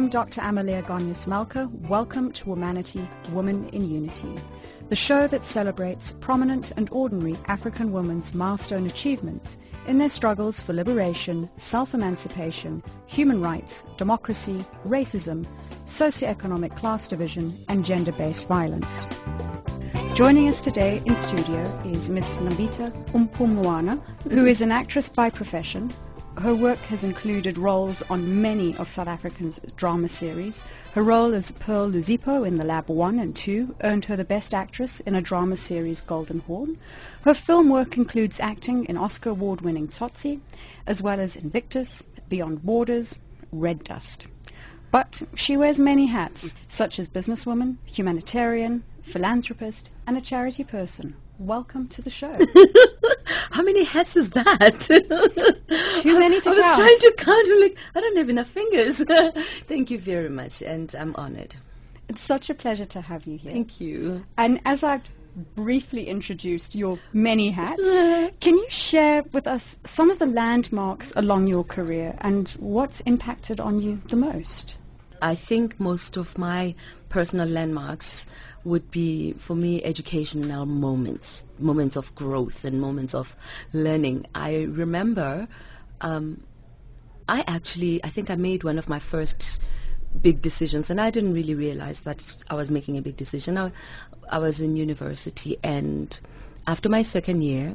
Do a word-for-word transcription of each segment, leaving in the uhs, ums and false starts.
I'm Doctor Amalia Gonyas-Malka. Welcome to Womanity, Woman in Unity, the show that celebrates prominent and ordinary African women's milestone achievements in their struggles for liberation, self-emancipation, human rights, democracy, racism, socioeconomic class division, and gender-based violence. Joining us today in studio is Miss Nabita Umpumwana, who is an actress by profession. Her work has included roles on many of South Africa's drama series. Her role as Pearl Luzipo in The Lab one and two earned her the Best Actress in a drama series Golden Horn. Her film work includes acting in Oscar award-winning Tsotsi, as well as Invictus, Beyond Borders, Red Dust. But she wears many hats, such as businesswoman, humanitarian, philanthropist, and a charity person. Welcome to the show. How many hats is that? Too many to I was count. trying to count. I'm like, I don't have enough fingers. Thank you very much, and I'm honored. It's such a pleasure to have you here. Thank you. And as I've briefly introduced your many hats, can you share with us some of the landmarks along your career and what's impacted on you the most? I think most of my personal landmarks would be, for me, educational moments, moments of growth and moments of learning. I remember, um, I actually, I think I made one of my first big decisions, and I didn't really realize that I was making a big decision. I, I was in university, and after my second year,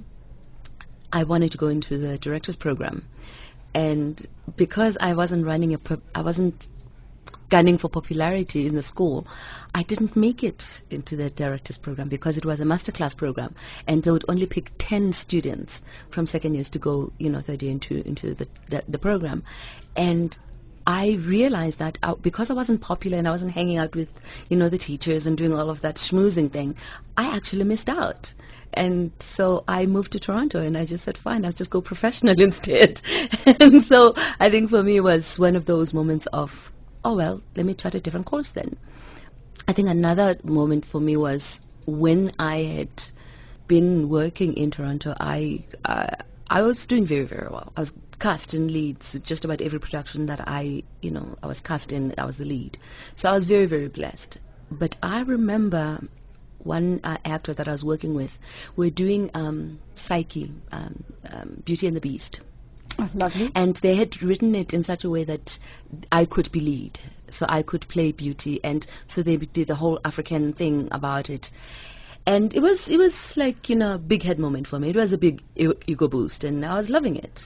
I wanted to go into the director's program. And because I wasn't running a, I wasn't gunning for popularity in the school, I didn't make it into the director's program because it was a masterclass program, and they would only pick ten students from second years to go, you know, third year into into the the, the program. And I realized that uh, because I wasn't popular and I wasn't hanging out with, you know, the teachers and doing all of that schmoozing thing, I actually missed out. And so I moved to Toronto, and I just said, fine, I'll just go professional instead. And so I think for me it was one of those moments of, oh, well, let me chart a different course then. I think another moment for me was when I had been working in Toronto. I uh, I was doing very, very well. I was cast in leads just about every production that I, you know, I was cast in. I was the lead. So I was very, very blessed. But I remember one uh, actor that I was working with. We're doing um, Psyche, um, um, Beauty and the Beast. Oh, lovely. And they had written it in such a way that I could be lead, so I could play Beauty, and so they did a whole African thing about it. And it was it was like, you know, a big head moment for me. It was a big e- ego boost, and I was loving it.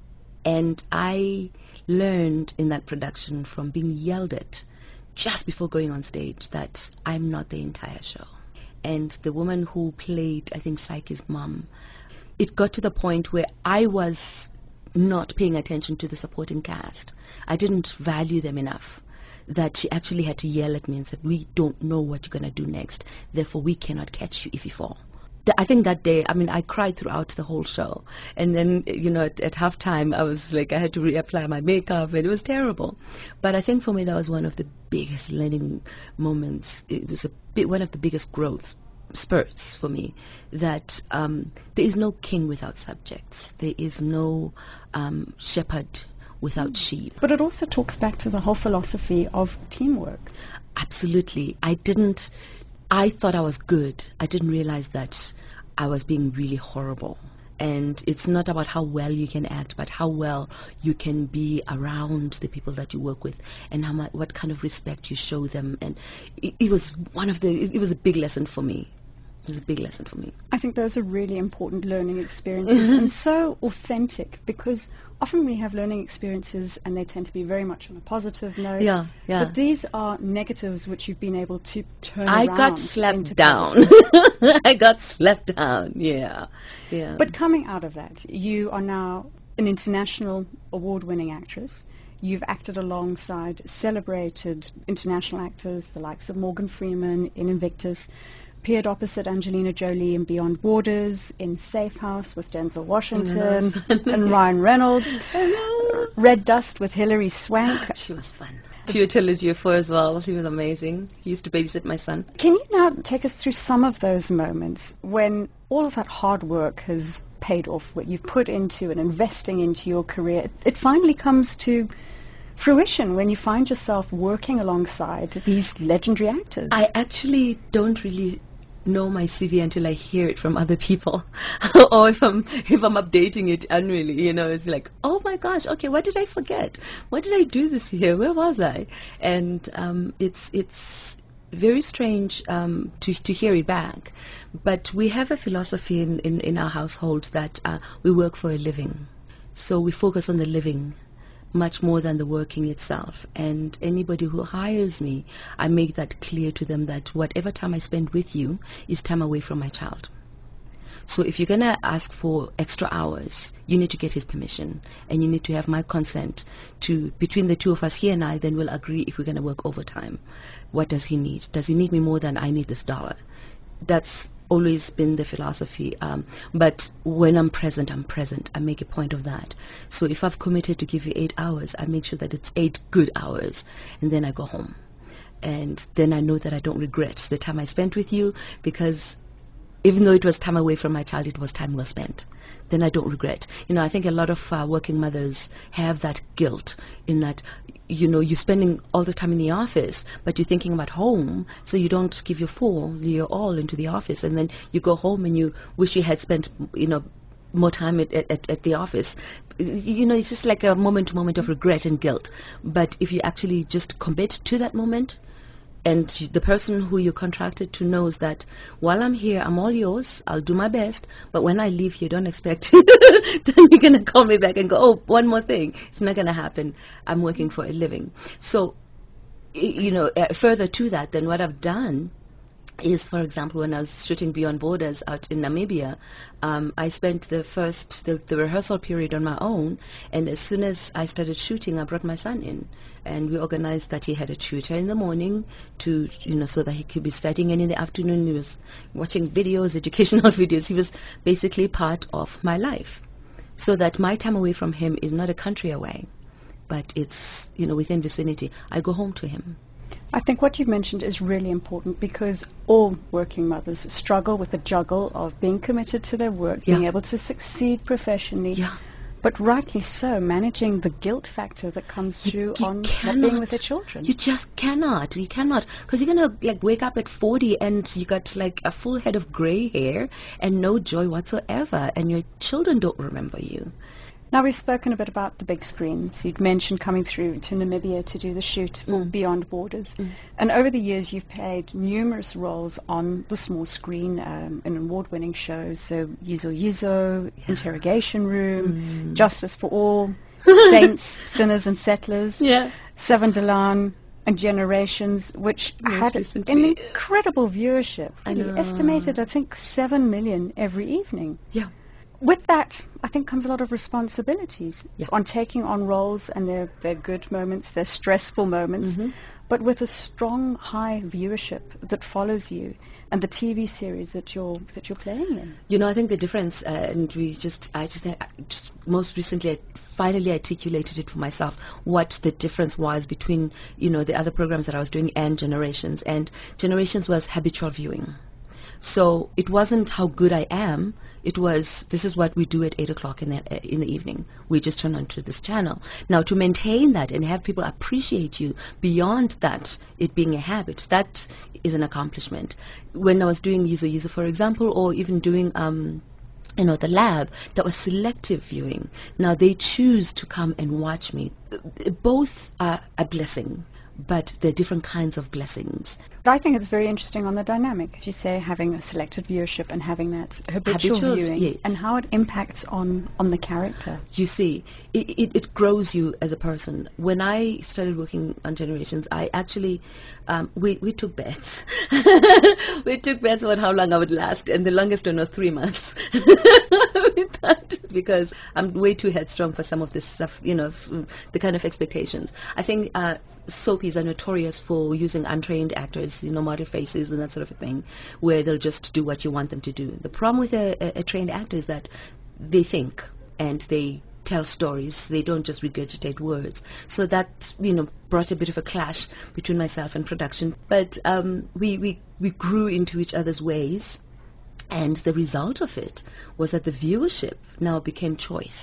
And I learned in that production from being yelled at just before going on stage that I'm not the entire show. And the woman who played, I think, Psyche's mom, it got to the point where I was not paying attention to the supporting cast. I didn't value them enough that she actually had to yell at me and said, we don't know what you're going to do next, therefore we cannot catch you if you fall. Th- I think that day, I mean, I cried throughout the whole show. And then, you know, at, at halftime, I was like, I had to reapply my makeup, and it was terrible. But I think for me, that was one of the biggest learning moments. It was a bit, one of the biggest growths spurts for me, that um, there is no king without subjects. There is no um, shepherd without sheep. But it also talks back to the whole philosophy of teamwork. Absolutely. I didn't, I thought I was good. I didn't realize that I was being really horrible. And it's not about how well you can act, but how well you can be around the people that you work with, and how much, what kind of respect you show them. And it, it was one of the, it, it was a big lesson for me. It was a big lesson for me. I think those are really important learning experiences and so authentic, because often we have learning experiences and they tend to be very much on a positive note. Yeah, yeah. But these are negatives which you've been able to turn I around. got slapped into down. positive. I got slapped down, yeah. yeah. But coming out of that, you are now an international award-winning actress. You've acted alongside celebrated international actors, the likes of Morgan Freeman in Invictus, appeared opposite Angelina Jolie in Beyond Borders, in Safe House with Denzel Washington and Ryan Reynolds, Red Dust with Hilary Swank. She was fun. Chiwetel Ejiofor as well. She was amazing. He used to babysit my son. Can you now take us through some of those moments when all of that hard work has paid off, what you've put into and investing into your career, it finally comes to fruition when you find yourself working alongside these legendary actors? I actually don't really know my C V until I hear it from other people, or if I'm if I'm updating it annually. You know, it's like, oh my gosh, okay, what did I forget? What did I do this year? Where was I? And um, it's it's very strange um, to to hear it back. But we have a philosophy in in, in our household that uh, we work for a living, so we focus on the living much more than the working itself. And anybody who hires me, I make that clear to them that whatever time I spend with you is time away from my child. So if you're going to ask for extra hours, you need to get his permission, and you need to have my consent to, between the two of us, he and I, then we'll agree if we're going to work overtime. What does he need? Does he need me more than I need this dollar? That's always been the philosophy. Um, but when I'm present, I'm present. I make a point of that. So if I've committed to give you eight hours, I make sure that it's eight good hours, and then I go home. And then I know that I don't regret the time I spent with you, because even though it was time away from my child, it was time well spent. Then I don't regret. You know, I think a lot of uh, working mothers have that guilt in that, you know, you're spending all this time in the office, but you're thinking about home, so you don't give your full, your all into the office, and then you go home and you wish you had spent, you know, more time at, at, at the office. You know, it's just like a moment to moment of regret and guilt. But if you actually just commit to that moment, and the person who you contracted to knows that while I'm here, I'm all yours, I'll do my best, but when I leave here, don't expect then you're going to call me back and go, oh, one more thing. It's not going to happen. I'm working for a living. So, you know, uh, further to that, then what I've done is, for example, when I was shooting Beyond Borders out in Namibia, um, I spent the first, the, the rehearsal period on my own, and as soon as I started shooting, I brought my son in, and we organized that he had a tutor in the morning to, you know, so that he could be studying, and in the afternoon he was watching videos, educational videos. He was basically part of my life, so that my time away from him is not a country away, but it's, you know, within vicinity. I go home to him. I think what you've mentioned is really important, because all working mothers struggle with the juggle of being committed to their work, Yeah. being able to succeed professionally, Yeah. but rightly so, managing the guilt factor that comes You- through you on cannot. not being with their children. You just cannot. You cannot, because you're gonna like wake up at forty and you got like a full head of gray hair and no joy whatsoever, and your children don't remember you. Now, we've spoken a bit about the big screen. So you'd mentioned coming through to Namibia to do the shoot for Mm. Beyond Borders. Mm. And over the years, you've played numerous roles on the small screen um, in award-winning shows. So Yizo Yizo, Yeah. Interrogation Room, Mm. Justice for All, Saints, Sinners and Settlers, Yeah. Seven Delan, and Generations, which Most had recently. an incredible viewership. I Really know. estimated, I think, seven million every evening. Yeah. With that, I think, comes a lot of responsibilities Yeah. on taking on roles, and they're, they're good moments, they're stressful moments, Mm-hmm. but with a strong, high viewership that follows you and the T V series that you're that you're playing in. You know, I think the difference, uh, and we just, I just, I just most recently, I finally articulated it for myself, what the difference was between, you know, the other programs that I was doing and Generations. And Generations was habitual viewing. So it wasn't how good I am. It was, this is what we do at eight o'clock in the, in the evening. We just turn on to this channel. Now, to maintain that and have people appreciate you beyond that, it being a habit, that is an accomplishment. When I was doing Yizo Yizo, for example, or even doing um, you know, the lab, that was selective viewing. Now they choose to come and watch me. Both are a blessing, but they're different kinds of blessings. But I think it's very interesting on the dynamic, as you say, having a selected viewership and having that habitual, Habitual, viewing, yes. and how it impacts on, on the character. You see, it, it, it grows you as a person. When I started working on Generations, I actually, um, we, we took bets. we took bets on how long I would last, and the longest one was three months. We thought, because I'm way too headstrong for some of this stuff, you know, f- the kind of expectations. I think uh, soapies are notorious for using untrained actors, you know, model faces and that sort of a thing, where they'll just do what you want them to do. The problem with a, a, a trained actor is that they think and they tell stories. They don't just regurgitate words. So that, you know, brought a bit of a clash between myself and production. But um, we, we, we grew into each other's ways, and the result of it was that the viewership now became choice.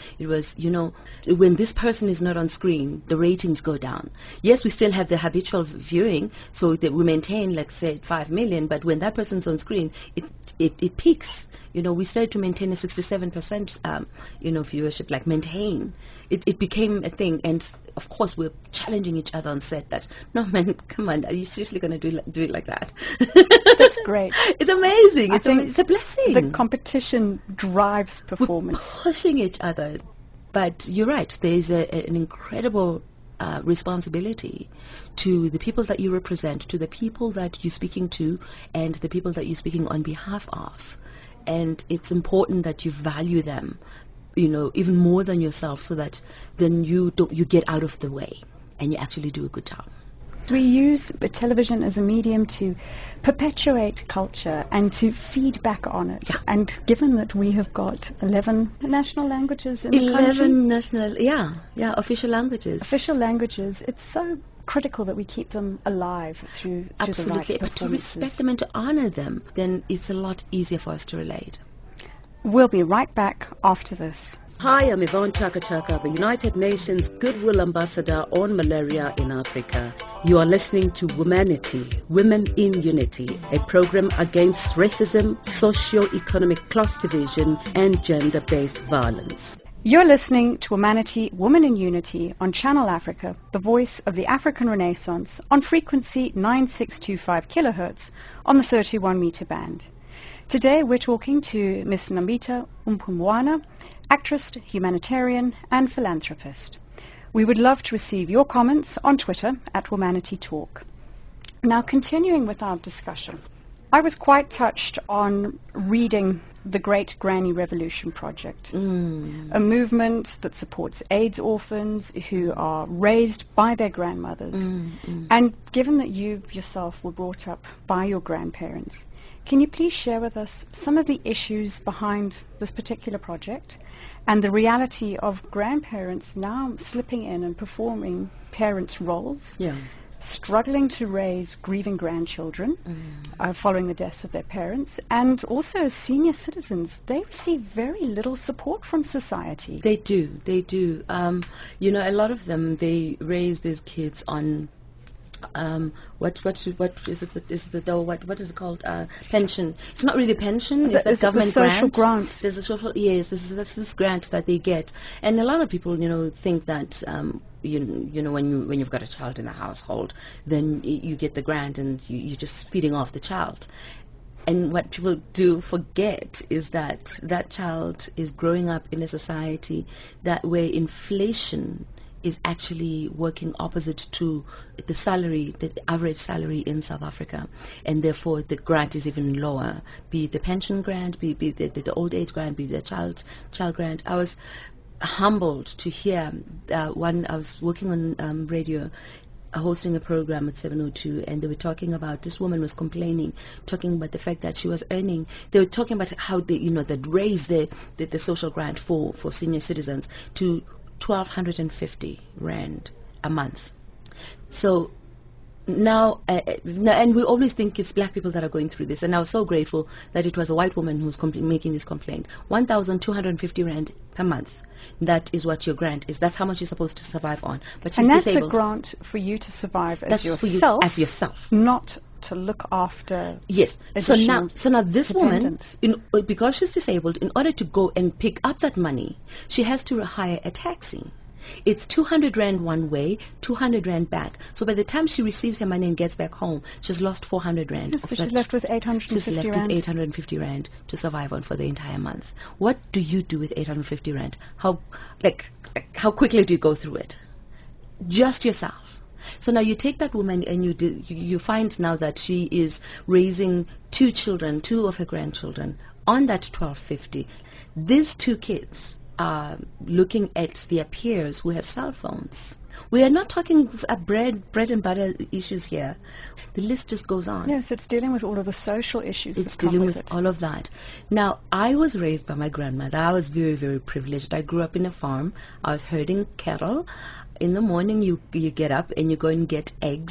It was, you know, when this person is not on screen, the ratings go down. Yes, we still have the habitual viewing, so that we maintain, let's say, five million, but when that person's on screen, it, it, it peaks. You know, we started to maintain a sixty-seven percent, um, you know, viewership, like maintain. It, it became a thing, and of course we're challenging each other on set that, no man, come on, are you seriously going to do, li- do it like that? That's great. It's amazing. I It's, think ama- it's a blessing. the competition drives We're performance. pushing each other. But you're right, there's a, a, an incredible uh, responsibility to the people that you represent, to the people that you're speaking to, and the people that you're speaking on behalf of. And it's important that you value them, you know, even more than yourself, so that then you don't, you get out of the way and you actually do a good job. We use television as a medium to perpetuate culture and to feed back on it. Yeah. And given that we have got eleven national languages in the country, Eleven national, yeah, yeah, official languages. official languages, it's so critical that we keep them alive through, through the right Absolutely, but to performances. respect them and to honor them, then it's a lot easier for us to relate. We'll be right back after this. Hi, I'm Yvonne Chaka Chaka, the United Nations Goodwill Ambassador on Malaria in Africa. You are listening to Womanity, Women in Unity, a program against racism, socio-economic class division, and gender-based violence. You're listening to Womanity, Women in Unity on Channel Africa, the voice of the African Renaissance, on frequency nine six two five kilohertz on the thirty-one meter band. Today we're talking to Miss Nambita Umpumwana, actress, humanitarian and philanthropist. We would love to receive your comments on Twitter at Womanity Talk. Now, continuing with our discussion, I was quite touched on reading the Great Granny Revolution Project, Mm. a movement that supports AIDS orphans who are raised by their grandmothers. Mm, mm. And given that you yourself were brought up by your grandparents, can you please share with us some of the issues behind this particular project and the reality of grandparents now slipping in and performing parents' roles, Yeah. struggling to raise grieving grandchildren Mm. uh, following the deaths of their parents, and also as senior citizens, they receive very little support from society. They do, they do. Um, you know, a lot of them, they raise these kids on um, what what should, what is it? Is it the what what is it called? Uh, pension. It's not really pension. The- It's that is it the government social grant. grant? There's a social yes. This is that's this grant that they get, and a lot of people, you know, think that. Um, you, you know, when you when you've got a child in a household, then y- you get the grant and you, you're just feeding off the child. And what people do forget is that that child is growing up in a society that where inflation is actually working opposite to the salary, the average salary in South Africa, and therefore the grant is even lower. Be it the pension grant, be, be the, the, the old age grant, be the child child grant. I was humbled to hear uh, one. I was working on um, radio, uh, hosting a program at seven oh two, and they were talking about this woman was complaining, talking about the fact that she was earning. They were talking about how they, you know, they'd raise the, the, the social grant for, for senior citizens to twelve fifty rand a month. So now, uh, uh, now, and we always think it's black people that are going through this, and I was so grateful that it was a white woman who was compl- making this complaint. one thousand two hundred fifty rand per month. That is what your grant is. That's how much you're supposed to survive on. But she's And that's disabled. a grant for you to survive as That's yourself, for you, as yourself. not to look after. Yes. So now, additional so now this woman, dependents. in, uh, because she's disabled, in order to go and pick up that money, she has to hire a taxi. It's two hundred rand one way, two hundred rand back. So by the time she receives her money and gets back home, she's lost four hundred rand. Yes, of so she's that- left with eight hundred fifty She's left rand. with eight hundred fifty rand to survive on for the entire month. What do you do with eight hundred fifty rand? How, like, like, how quickly do you go through it? Just yourself. So now you take that woman and you, do, you you find now that she is raising two children, two of her grandchildren, on that twelve fifty. These two kids are looking at their peers who have cell phones. We are not talking uh, bread, bread and butter issues here. The list just goes on. Yes, it's dealing with all of the social issues It's that come dealing with, with it. all of that. Now, I was raised by my grandmother. I was very, very privileged. I grew up in a farm. I was herding cattle. In the morning, you you get up and you go and get eggs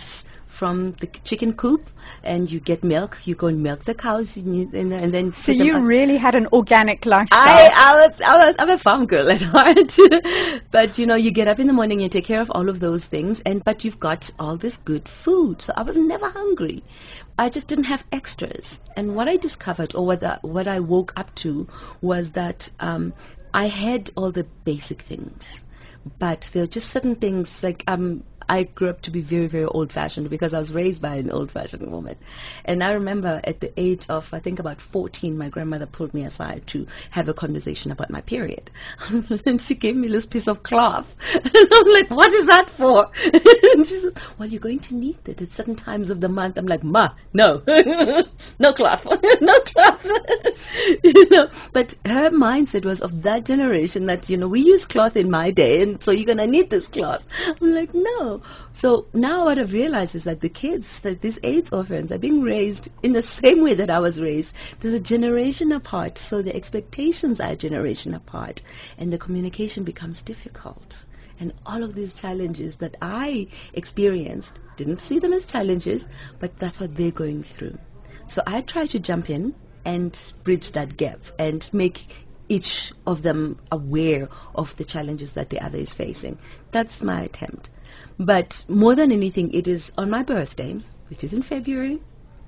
from the chicken coop, and you get milk. You go and milk the cows, and, you, and, and then So put them you on- really had an organic lifestyle. I, I was, I was, I'm a farm girl at heart. But you know, you get up in the morning, you take care of all of those things, and but you've got all this good food. So I was never hungry. I just didn't have extras. And what I discovered, or what, the, what I woke up to, was that um, I had all the basic things, but there were just certain things like um. I grew up to be very, very old-fashioned because I was raised by an old-fashioned woman. And I remember at the age of, I think about fourteen, my grandmother pulled me aside to have a conversation about my period. And she gave me this piece of cloth. And I'm like, what is that for? And she said, well, you're going to need it at certain times of the month. I'm like, Ma, no. No cloth. No cloth. You know, but her mindset was of that generation that, you know, we use cloth in my day, and so you're going to need this cloth. I'm like, no. So now what I've realized is that the kids, that these AIDS orphans, are being raised in the same way that I was raised. There's a generation apart, so the expectations are a generation apart, and the communication becomes difficult. And all of these challenges that I experienced, didn't see them as challenges, but that's what they're going through. So I try to jump in and bridge that gap and make each of them aware of the challenges that the other is facing. That's my attempt. But more than anything, it is on my birthday, which is in February.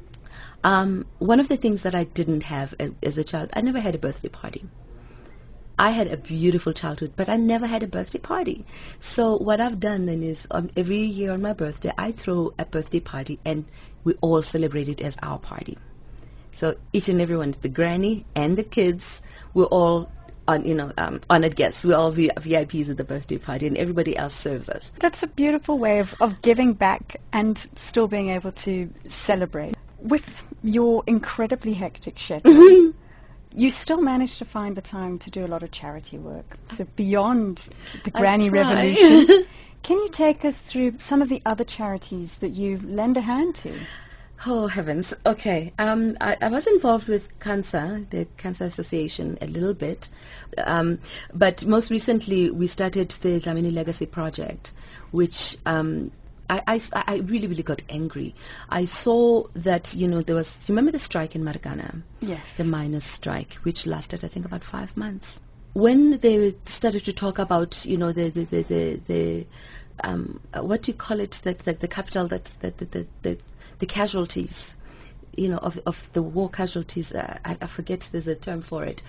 Um, one of the things that I didn't have as, as a child, I never had a birthday party. I had a beautiful childhood, but I never had a birthday party. So what I've done then is um, every year on my birthday, I throw a birthday party, and we all celebrate it as our party. So each and every one, the granny and the kids, we're all on, you know, um, honored guests. We're all V I Ps at the birthday party, and everybody else serves us. That's a beautiful way of, of giving back and still being able to celebrate. With your incredibly hectic schedule, you still manage to find the time to do a lot of charity work. So beyond the Granny Revolution, can you take us through some of the other charities that you lend a hand to? Oh, heavens. Okay. Um, I, I was involved with CANSA, the Cancer Association, a little bit. Um, but most recently, we started the Dlamini Legacy Project, which um, I, I, I really, really got angry. I saw that, you know, there was, you remember the strike in Marikana? Yes. The miners' strike, which lasted, I think, about five months. When they started to talk about, you know, the, the, the, the, the um, what do you call it, that, that the capital, that, that, that, that, that the casualties, you know, of, of the war casualties, uh, I, I forget there's a term for it.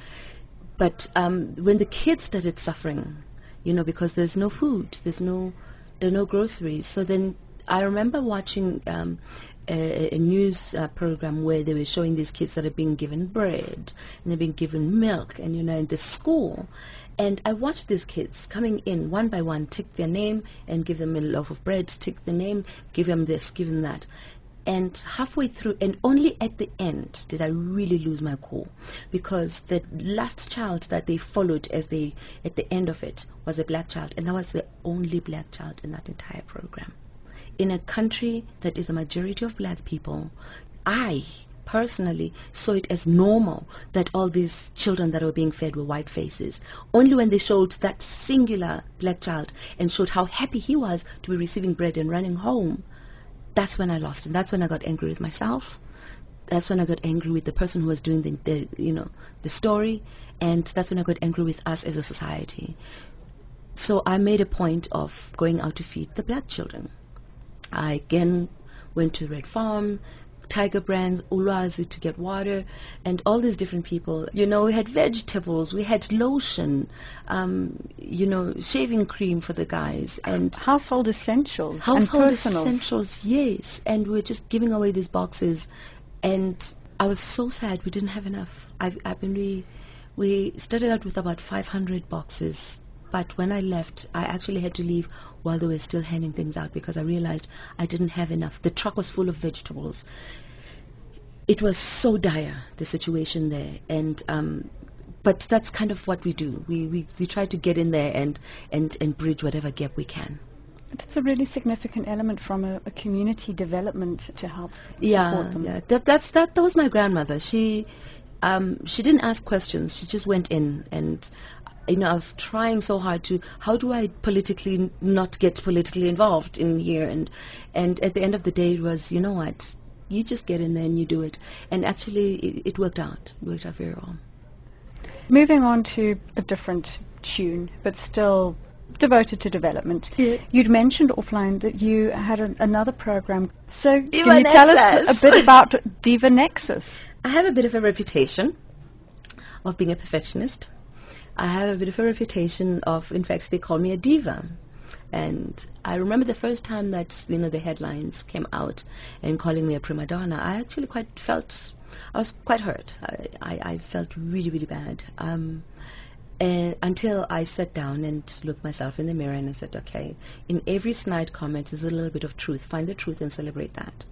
But um, when the kids started suffering, you know, because there's no food, there's no, there are no groceries. So then I remember watching um, a, a news uh, program where they were showing these kids that are being given bread and they're being given milk, and, you know, in the school. And I watched these kids coming in one by one, take their name and give them a loaf of bread, take the name, give them this, give them that. And halfway through, and only at the end, did I really lose my cool, because the last child that they followed as they, at the end of it, was a black child, and that was the only black child in that entire program. In a country that is a majority of black people, I personally saw it as normal that all these children that were being fed were white faces. Only when they showed that singular black child and showed how happy he was to be receiving bread and running home, that's when I lost it. That's when I got angry with myself. That's when I got angry with the person who was doing the, the, you know, the story, and that's when I got angry with us as a society. So I made a point of going out to feed the black children. I again went to Red Farm, Tiger Brands, Ulwazi to get water, and all these different people. You know, we had vegetables, we had lotion, um, you know, shaving cream for the guys, and household essentials, household and personals. essentials, yes. And we're just giving away these boxes, and I was so sad we didn't have enough. I've, I've been we we started out with about five hundred boxes. But when I left, I actually had to leave while they were still handing things out, because I realized I didn't have enough. The truck was full of vegetables. It was so dire, the situation there. And um, but that's kind of what we do. We, we, we try to get in there and, and, and bridge whatever gap we can. That's a really significant element from a, a community development to help yeah, support them. Yeah, that, that's, that, that was my grandmother. She, um, she didn't ask questions. She just went in, and you know, I was trying so hard to, how do I politically not get politically involved in here? And, and at the end of the day, it was, you know what, you just get in there and you do it. And actually, it, it worked out. It worked out very well. Moving on to a different tune, but still devoted to development. Yeah. You'd mentioned offline that you had a, another program. So Diva can you Nexus. Tell us a bit about Diva Nexus? I have a bit of a reputation of being a perfectionist. I have a bit of a reputation of, in fact, they call me a diva. And I remember the first time that, you know, the headlines came out and calling me a prima donna, I actually quite felt, I was quite hurt. I, I, I felt really, really bad. Um, and until I sat down and looked myself in the mirror and I said, okay, in every snide comment there's a little bit of truth. Find the truth and celebrate that.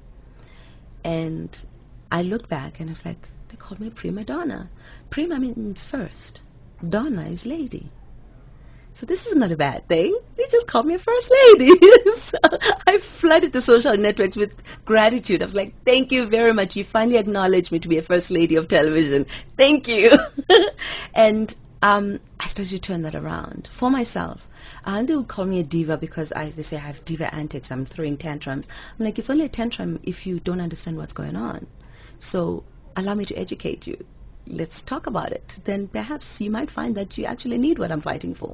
And I looked back and I was like, they called me a prima donna. Prima means first. Donna is lady. So this is not a bad thing. They just called me a first lady. So I flooded the social networks with gratitude. I was like, thank you very much. You finally acknowledged me to be a first lady of television. Thank you. And um, I started to turn that around for myself. And they would call me a diva because I, they say I have diva antics. I'm throwing tantrums. I'm like, it's only a tantrum if you don't understand what's going on. So allow me to educate you. Let's talk about it. Then perhaps you might find that you actually need what I'm fighting for.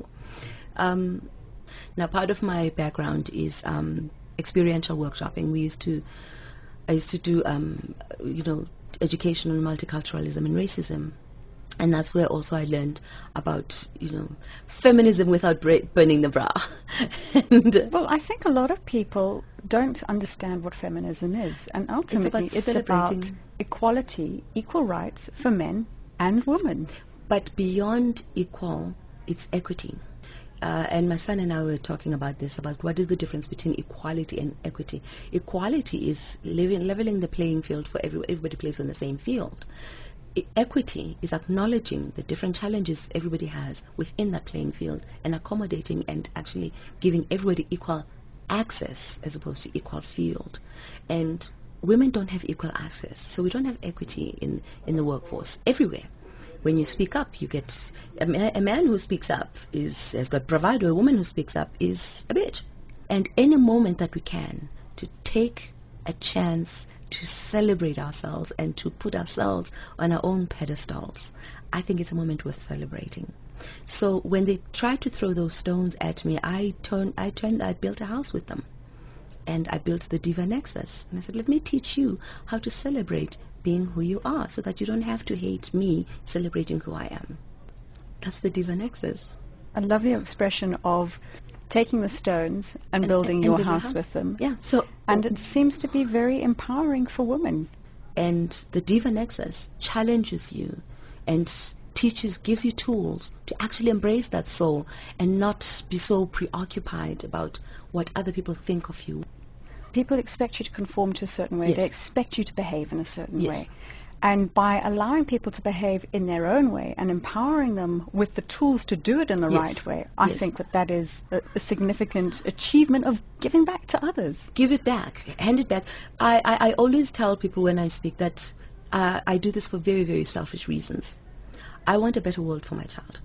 Um, now, part of my background is um, experiential workshopping. We used to, I used to do, um, you know, education on multiculturalism and racism, and that's where also I learned about, you know, feminism without bra- burning the bra. and, uh, well, I think a lot of people don't understand what feminism is, and ultimately it's it's about, it's about equality, equal rights for men and women. But beyond equal, it's equity. Uh, and my son and I were talking about this, about what is the difference between equality and equity. Equality is living, leveling the playing field for every, everybody plays on the same field. E- equity is acknowledging the different challenges everybody has within that playing field and accommodating and actually giving everybody equal access as opposed to equal field. And women don't have equal access, so we don't have equity in, in the workforce everywhere. When you speak up, you get a, ma- a man who speaks up is has got bravado. A woman who speaks up is a bitch. And any moment that we can to take a chance to celebrate ourselves and to put ourselves on our own pedestals, I think it's a moment worth celebrating. So when they tried to throw those stones at me, I turned, I turned, I built a house with them. And I built the Diva Nexus. And I said, let me teach you how to celebrate being who you are so that you don't have to hate me celebrating who I am. That's the Diva Nexus. I love the expression of taking the stones and, and building and, your, and house your house with them. Yeah. So, and it seems to be very empowering for women. And the Diva Nexus challenges you and teaches, gives you tools to actually embrace that soul and not be so preoccupied about what other people think of you. People expect you to conform to a certain way. Yes. They expect you to behave in a certain yes. way. And by allowing people to behave in their own way and empowering them with the tools to do it in the yes. right way, I yes. think that that is a, a significant achievement of giving back to others. Give it back. Hand it back. I, I, I always tell people when I speak that uh, I do this for very, very selfish reasons. I want a better world for my child.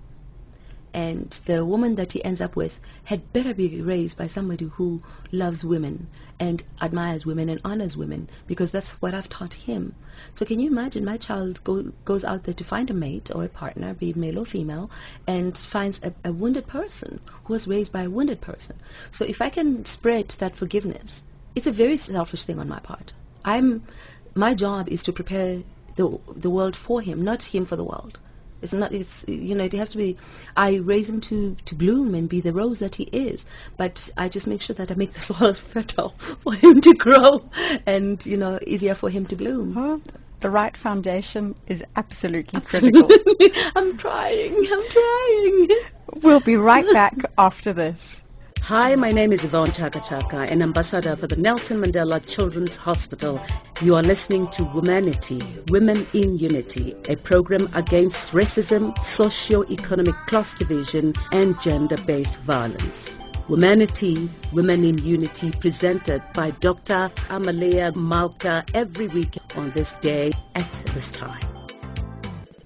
And the woman that he ends up with had better be raised by somebody who loves women and admires women and honors women, because that's what I've taught him. So can you imagine my child go, goes out there to find a mate or a partner, be it male or female, and finds a, a wounded person who was raised by a wounded person. So if I can spread that forgiveness, it's a very selfish thing on my part. I'm, my job is to prepare the, the world for him, not him for the world. It's not, it's, you know, it has to be, I raise him to, to bloom and be the rose that he is, but I just make sure that I make the soil fertile for him to grow and, you know, easier for him to bloom. Well, the right foundation is absolutely, absolutely. critical. I'm trying, I'm trying. We'll be right back after this. Hi, my name is Yvonne Chaka Chaka, an ambassador for the Nelson Mandela Children's Hospital. You are listening to Womanity, Women in Unity, a program against racism, socio-economic class division, and gender-based violence. Womanity, Women in Unity, presented by Doctor Amalia Malka every week on this day at this time.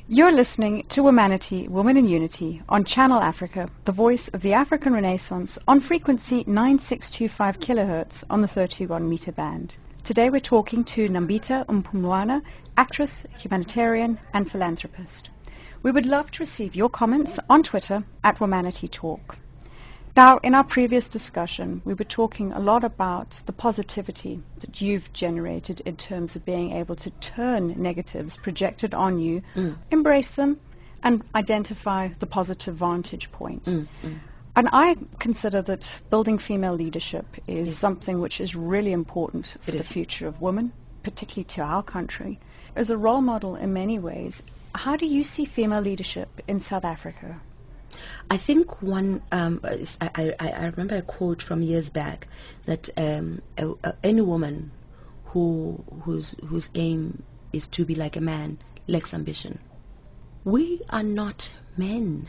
You're listening to Womanity, Women in Unity on Channel Africa, the voice of the African Renaissance on frequency nine six two five kilohertz on the thirty-one meter band. Today we're talking to Nambita Mpumlwana, actress, humanitarian and philanthropist. We would love to receive your comments on Twitter at Womanity Talk. Now, in our previous discussion, we were talking a lot about the positivity that you've generated in terms of being able to turn negatives projected on you, mm. embrace them, and identify the positive vantage point. Mm, mm. And I consider that building female leadership is yes. something which is really important for it the is. future of women, particularly to our country. As a role model in many ways, how do you see female leadership in South Africa? I think one, um, I, I, I remember a quote from years back that um, a, a, any woman who whose whose aim is to be like a man lacks ambition. We are not men.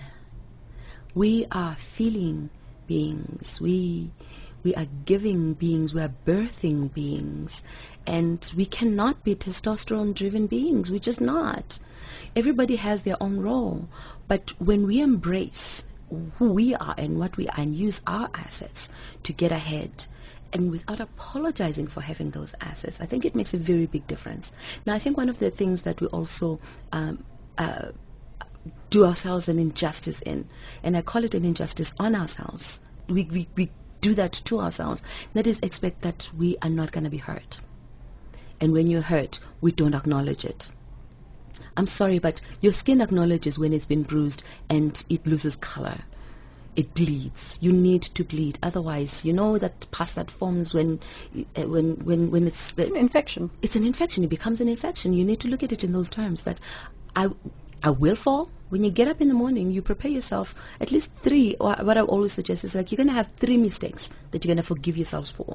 We are feeling beings. We we are giving beings. We are birthing beings, and we cannot be testosterone-driven beings. We're just not. Everybody has their own role, but when we embrace who we are and what we are and use our assets to get ahead, and without apologizing for having those assets, I think it makes a very big difference. Now, I think one of the things that we also um, uh, do ourselves an injustice in, and I call it an injustice on ourselves, we, we, we do that to ourselves, that is expect that we are not going to be hurt. And when you're hurt, we don't acknowledge it. I'm sorry, but your skin acknowledges when it's been bruised and it loses color. It bleeds. You need to bleed. Otherwise, you know that pus that forms when uh, when when when it's... It's an infection. It's an infection. It becomes an infection. You need to look at it in those terms, that I, I will fall. When you get up in the morning, you prepare yourself at least three, or what I always suggest is like you're going to have three mistakes that you're going to forgive yourselves for.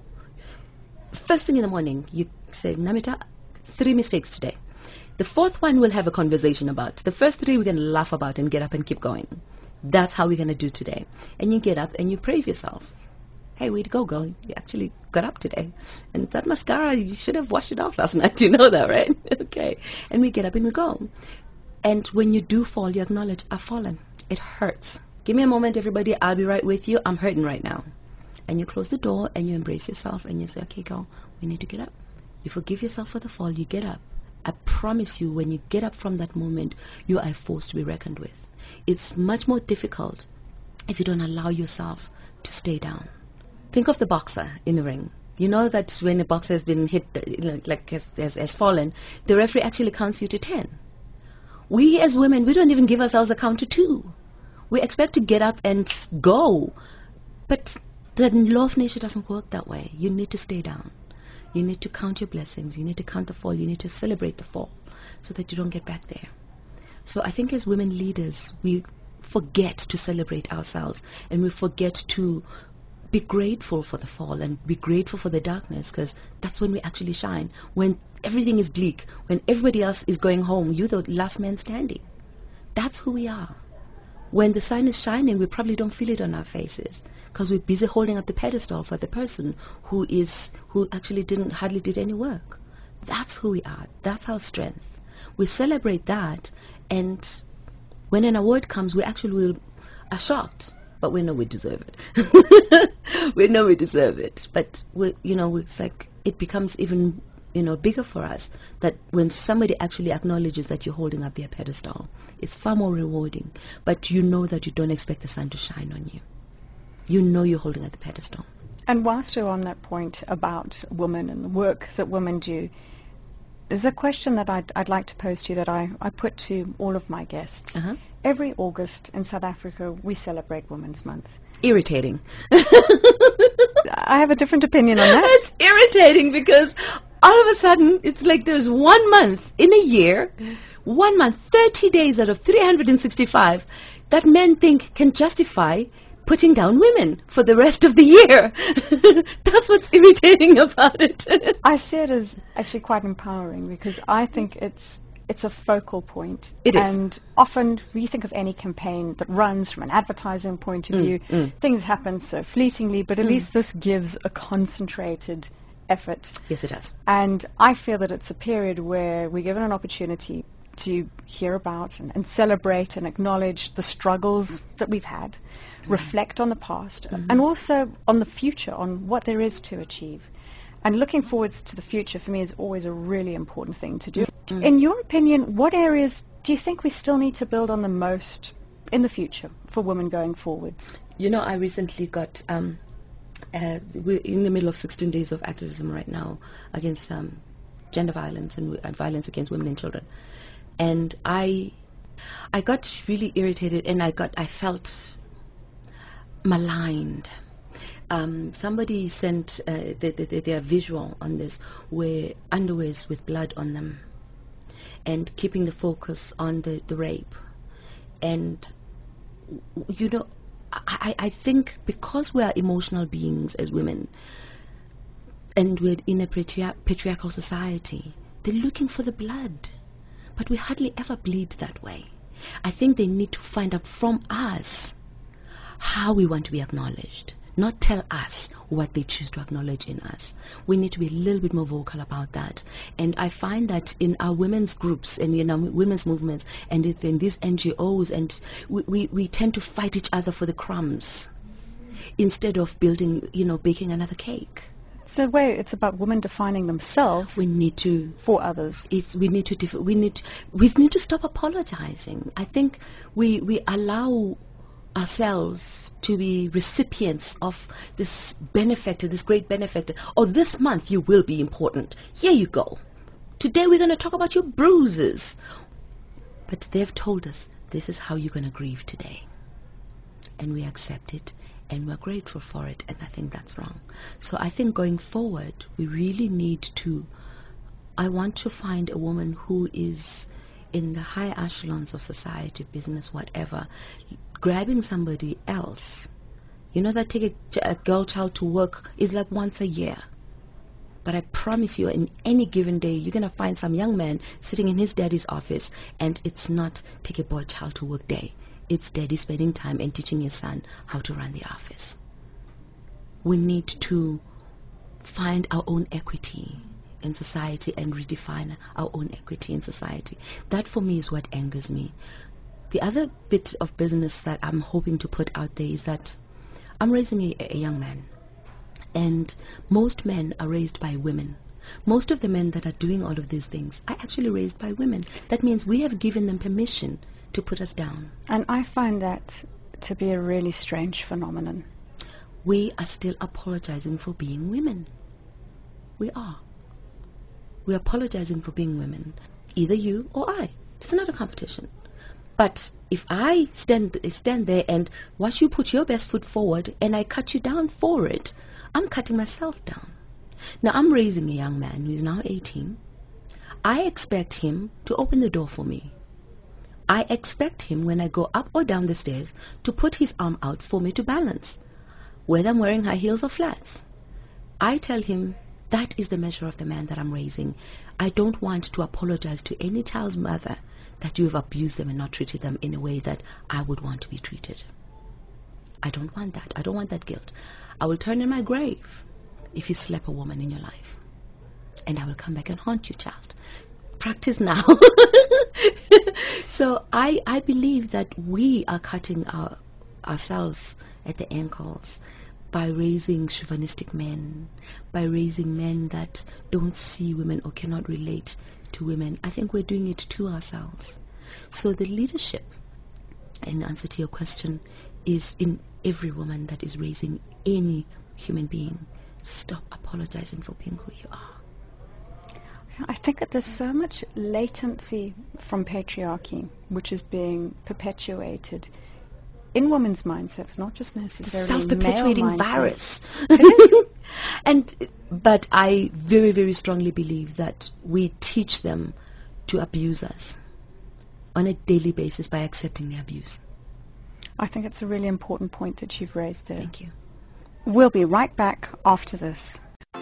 First thing in the morning, you say, Namita, three mistakes today. The fourth one we'll have a conversation about. The first three we're going to laugh about and get up and keep going. That's how we're going to do today. And you get up and you praise yourself. Hey, way to go, girl. You actually got up today. And that mascara, you should have washed it off last night. You know that, right? Okay. And we get up and we go. And when you do fall, you acknowledge, I've fallen. It hurts. Give me a moment, everybody. I'll be right with you. I'm hurting right now. And you close the door and you embrace yourself and you say, okay, girl, we need to get up. You forgive yourself for the fall. You get up. I promise you, when you get up from that moment, you are a force to be reckoned with. It's much more difficult if you don't allow yourself to stay down. Think of the boxer in the ring. You know that when a boxer has been hit, you know, like has, has, has fallen, the referee actually counts you to ten. We as women, we don't even give ourselves a count to two. We expect to get up and go. But the law of nature doesn't work that way. You need to stay down. You need to count your blessings. You need to count the fall. You need to celebrate the fall so that you don't get back there. So I think as women leaders, we forget to celebrate ourselves, and we forget to be grateful for the fall and be grateful for the darkness, because that's when we actually shine. When everything is bleak, when everybody else is going home, you're the last man standing. That's who we are. When the sun is shining, we probably don't feel it on our faces because we're busy holding up the pedestal for the person who is who actually didn't hardly did any work. That's who we are. That's our strength. We celebrate that, and when an award comes, we actually will, are shocked, but we know we deserve it. We know we deserve it, but we, you know, it's like it becomes even, you know, bigger for us that when somebody actually acknowledges that you're holding up their pedestal, it's far more rewarding. But you know that you don't expect the sun to shine on you. You know you're holding up the pedestal. And whilst you're on that point about women and the work that women do, there's a question that I'd, I'd like to pose to you that I, I put to all of my guests. Uh-huh. Every August in South Africa, we celebrate Women's Month. Irritating. I have a different opinion on that. It's irritating because all of a sudden, it's like there's one month in a year, one month, thirty days out of three hundred sixty-five, that men think can justify putting down women for the rest of the year. That's what's irritating about it. I see it as actually quite empowering because I think it's it's a focal point. It is. And often when you think of any campaign that runs from an advertising point of mm, view, mm. things happen so fleetingly, but at mm. least this gives a concentrated effort. Yes, it does. And I feel that it's a period where we're given an opportunity to hear about and, and celebrate and acknowledge the struggles that we've had, mm-hmm. reflect on the past, mm-hmm. and also on the future, on what there is to achieve. And looking forwards to the future, for me, is always a really important thing to do. Mm-hmm. In your opinion, what areas do you think we still need to build on the most in the future for women going forwards? You know, I recently got... Um, uh, we're in the middle of sixteen days of activism right now against um, gender violence and uh, violence against women and children. And I I got really irritated, and I got I felt maligned. Um, somebody sent uh, the, the, the, their visual on this, where underwears with blood on them, and keeping the focus on the, the rape. And, you know, I, I think because we are emotional beings as women, and we're in a patriar- patriarchal society, they're looking for the blood. But we hardly ever bleed that way. I think they need to find out from us how we want to be acknowledged, not tell us what they choose to acknowledge in us. We need to be a little bit more vocal about that. And I find that in our women's groups and in our women's movements and in these N G Os, and we, we, we tend to fight each other for the crumbs instead of building, you know, baking another cake. So the way it's about women defining themselves. We need to for others. It's, we need to def- we need we need to stop apologizing. I think we we allow ourselves to be recipients of this benefactor, this great benefactor. Oh, this month you will be important. Here you go. Today we're going to talk about your bruises. But they've told us this is how you're going to grieve today, and we accept it. And we're grateful for it, and I think that's wrong. So I think going forward, we really need to, I want to find a woman who is in the high echelons of society, business, whatever, grabbing somebody else. You know that take a, a girl child to work is like once a year. But I promise you, in any given day, you're going to find some young man sitting in his daddy's office, and it's not take a boy child to work day. It's daddy spending time and teaching his son how to run the office. We need to find our own equity in society and redefine our own equity in society. That for me is what angers me. The other bit of business that I'm hoping to put out there is that I'm raising a, a young man, and most men are raised by women. Most of the men that are doing all of these things are actually raised by women. That means we have given them permission to put us down. And I find that to be a really strange phenomenon. We are still apologizing for being women. We are. We're apologizing for being women. Either you or I. It's not a competition. But if I stand stand there and watch you put your best foot forward and I cut you down for it, I'm cutting myself down. Now I'm raising a young man who is now eighteen. I expect him to open the door for me. I expect him, when I go up or down the stairs, to put his arm out for me to balance, whether I'm wearing high heels or flats. I tell him that is the measure of the man that I'm raising. I don't want to apologize to any child's mother that you have abused them and not treated them in a way that I would want to be treated. I don't want that. I don't want that guilt. I will turn in my grave if you slap a woman in your life. And I will come back and haunt you, child. Practice now. So I, I believe that we are cutting our, ourselves at the ankles by raising chauvinistic men, by raising men that don't see women or cannot relate to women. I think we're doing it to ourselves. So the leadership, in answer to your question, is in every woman that is raising any human being. Stop apologizing for being who you are. I think that there's so much latency from patriarchy which is being perpetuated in women's mindsets, not just necessarily self-perpetuating male virus. It is. And but I very, very strongly believe that we teach them to abuse us on a daily basis by accepting the abuse. I think it's a really important point that you've raised there. Thank you. We'll be right back after this.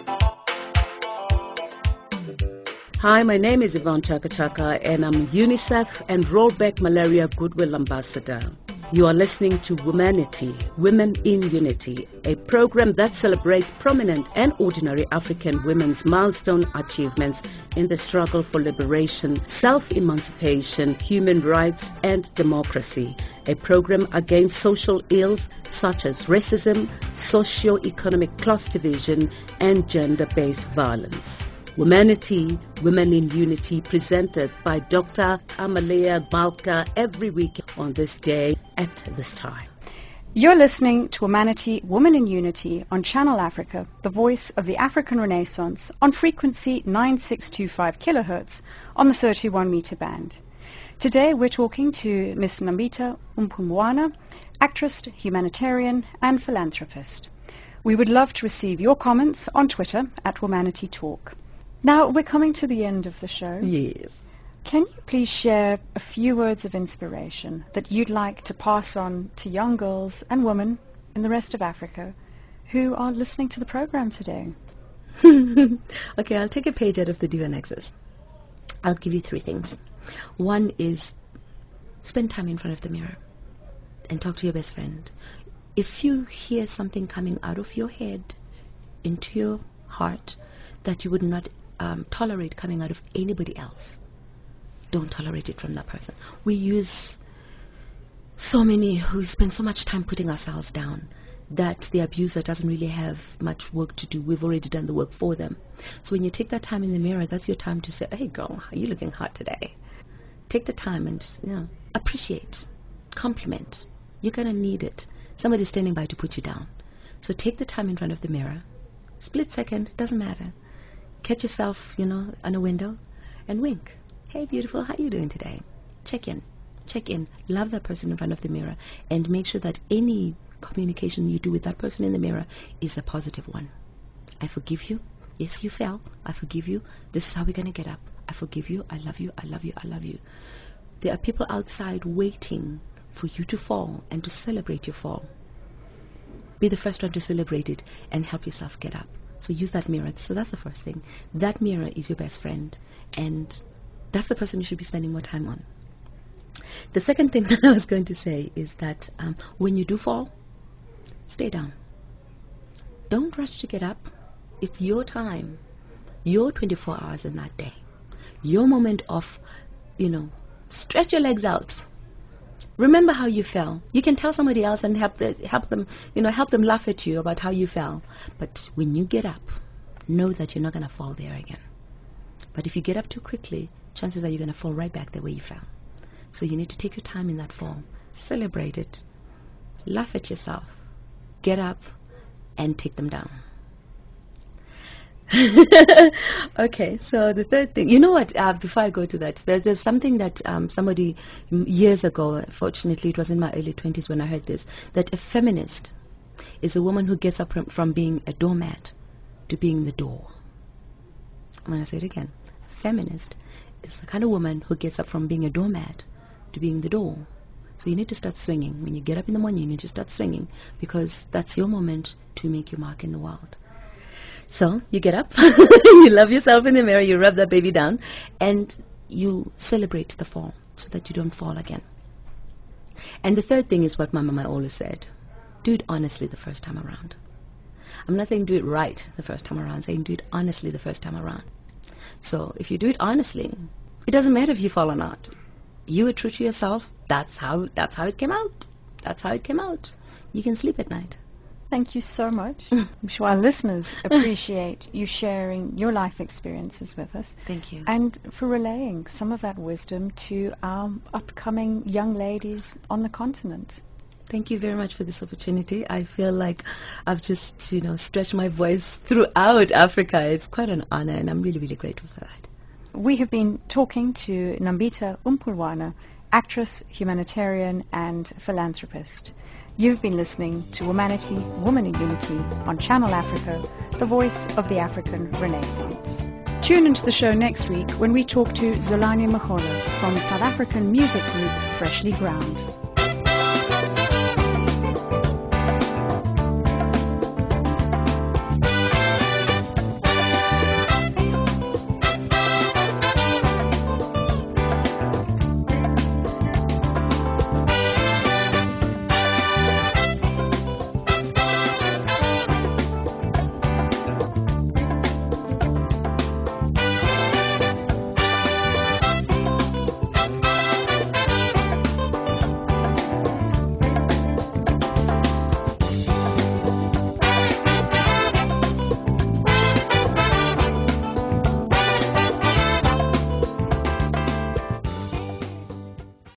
Hi, my name is Yvonne Chaka Chaka, and I'm UNICEF and Rollback Malaria Goodwill Ambassador. You are listening to Womanity, Women in Unity, a program that celebrates prominent and ordinary African women's milestone achievements in the struggle for liberation, self-emancipation, human rights, and democracy. A program against social ills such as racism, socio-economic class division, and gender-based violence. Womanity, Women in Unity, presented by Doctor Amalia Malka every week on this day at this time. You're listening to Womanity, Women in Unity on Channel Africa, the voice of the African Renaissance, on frequency nine six two five kilohertz on the thirty-one meter band. Today we're talking to Miss Nambita Umpumwana, actress, humanitarian and philanthropist. We would love to receive your comments on Twitter at Womanity Talk. Now, we're coming to the end of the show. Yes. Can you please share a few words of inspiration that you'd like to pass on to young girls and women in the rest of Africa who are listening to the program today? Okay, I'll take a page out of the Diva Nexus. I'll give you three things. One is spend time in front of the mirror and talk to your best friend. If you hear something coming out of your head into your heart that you would not um, tolerate coming out of anybody else, don't tolerate it from that person. We use so many who spend so much time putting ourselves down that the abuser doesn't really have much work to do. We've already done the work for them. So when you take that time in the mirror, that's your time to say, hey girl, are you looking hot today? Take the time and just, you know, appreciate, compliment. You're going to need it. Somebody's standing by to put you down. So take the time in front of the mirror. Split second, doesn't matter. Catch yourself, you know, on a window and wink. Hey, beautiful, how you doing today? Check in. Check in. Love that person in front of the mirror and make sure that any communication you do with that person in the mirror is a positive one. I forgive you. Yes, you fell. I forgive you. This is how we're going to get up. I forgive you. I love you. I love you. I love you. There are people outside waiting for you to fall and to celebrate your fall. Be the first one to celebrate it and help yourself get up. So use that mirror. So that's the first thing. That mirror is your best friend, and that's the person you should be spending more time on. The second thing that I was going to say is that um, when you do fall, stay down. Don't rush to get up. It's your time, your twenty-four hours in that day, your moment of, you know, stretch your legs out. Remember how you fell. You can tell somebody else and help the, help them, you know, help them laugh at you about how you fell. But when you get up, know that you're not going to fall there again. But if you get up too quickly, chances are you're going to fall right back the way you fell. So you need to take your time in that fall. Celebrate it. Laugh at yourself. Get up and take them down. Okay, so the third thing, you know what, uh, before I go to that, there, there's something that um, somebody years ago, fortunately it was in my early twenties when I heard this, that a feminist is a woman who gets up from, from being a doormat to being the door. I'm going to say it again. Feminist is the kind of woman who gets up from being a doormat to being the door. So you need to start swinging. When you get up in the morning, you need to start swinging, because that's your moment to make your mark in the world. So you get up, you love yourself in the mirror, you rub that baby down, and you celebrate the fall so that you don't fall again. And the third thing is what my mama always said. Do it honestly the first time around. I'm not saying do it right the first time around, I'm saying do it honestly the first time around. So if you do it honestly, it doesn't matter if you fall or not. You were true to yourself. That's how, that's how it came out. That's how it came out. You can sleep at night. Thank you so much. I'm sure our listeners appreciate you sharing your life experiences with us. Thank you. And for relaying some of that wisdom to our upcoming young ladies on the continent. Thank you very much for this opportunity. I feel like I've just, you know, stretched my voice throughout Africa. It's quite an honor, and I'm really, really grateful for that. We have been talking to Nambita Umpumwana, actress, humanitarian, and philanthropist. You've been listening to Womanity, Woman in Unity on Channel Africa, the voice of the African Renaissance. Tune into the show next week when we talk to Zolani Makhola from South African music group Freshly Ground.